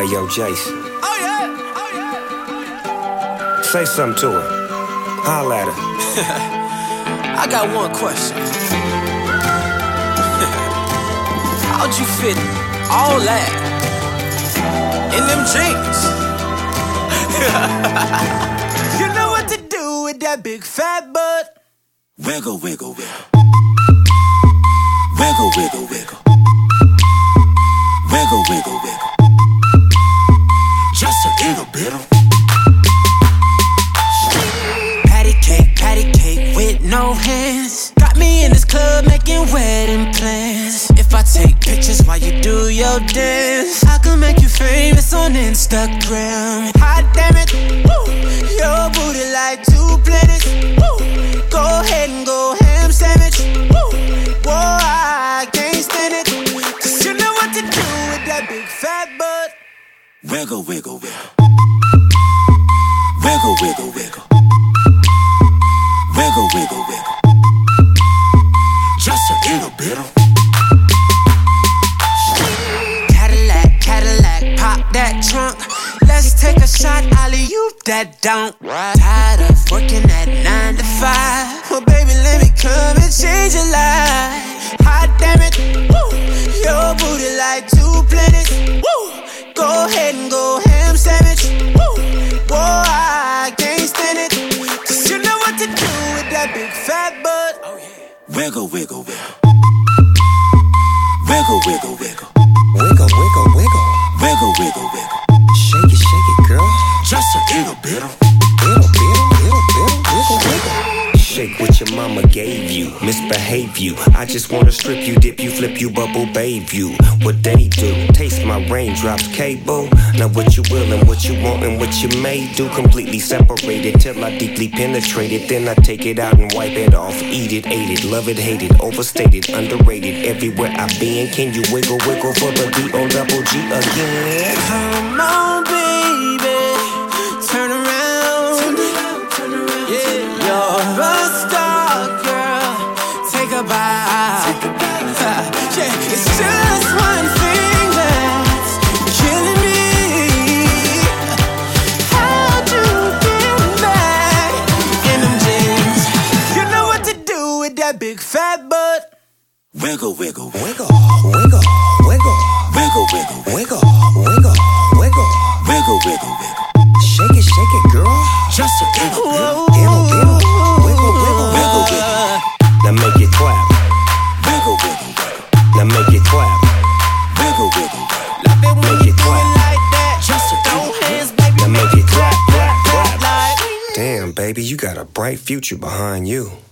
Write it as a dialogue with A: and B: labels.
A: Hey, yo, Jason.
B: Oh yeah, oh yeah.
A: Say something to her. Holla at her.
B: I got one question. How'd you fit all that in them jeans? You know what to do with that big fat butt. Wiggle, wiggle, wiggle. Wiggle, wiggle, wiggle. Wiggle, wiggle, wiggle. Just a little bit of patty cake with no hands. Got me in this club making wedding plans. If I take pictures while you do your dance, I can make you famous on Instagram. Hot damn it, woo. Your booty like 2 planets, woo. Go ahead and go ham sandwich, woo. Whoa, I can't stand it, 'cause you know what to do with that big fat butt. Wiggle, wiggle, wiggle. Wiggle, wiggle, wiggle. Wiggle, wiggle, wiggle. Just a little bit of Cadillac, Cadillac, pop that trunk. Let's take a shot, alley-oop that don't. Tired of working at 9 to 5. Well, baby, let me come and change your life. Hot damn it, woo. Your booty like 2 planets, woo. Go ahead and go ham sandwich, woo. Whoa, I can't stand it, 'cause you know what to do with that big fat butt. Oh, yeah. Wiggle, wiggle, wiggle. Wiggle, wiggle, wiggle.
A: Wiggle, wiggle, wiggle.
B: Wiggle, wiggle, wiggle.
A: Shake it, girl.
B: Just a little bit of
A: wiggle, wiggle. Shake what your mama gave you, misbehave you. I just wanna strip you, dip you, flip you, bubble bathe you. What they do, taste my raindrops, cable. Now what you will and what you want and what you may do. Completely separated till I deeply penetrate it. Then I take it out and wipe it off. Eat it, ate it, love it, hate it. Overstated, underrated, everywhere I've been. Can you wiggle, wiggle for the D-O-double-G again?
B: Come on, baby, turn around. Yeah, you're a star, girl. Take a bow. Yeah, it's just one thing that's killing me. How'd you get back in them jeans? You know what to do with that big fat butt. Wiggle, wiggle,
A: wiggle, wiggle, wiggle,
B: wiggle, wiggle,
A: wiggle, wiggle, wiggle,
B: wiggle, wiggle, wiggle.
A: Shake it, girl.
B: Just a little bit.
A: Wiggle, wiggle, wiggle, wiggle. Now make it clap.
B: Wiggle, wiggle, wiggle.
A: Now make it clap.
B: Wiggle, wiggle, wiggle. Love it when you do it like that. Just a throw hands, baby.
A: Now make it clap, clap, clap. Damn, baby, you got a bright future behind you.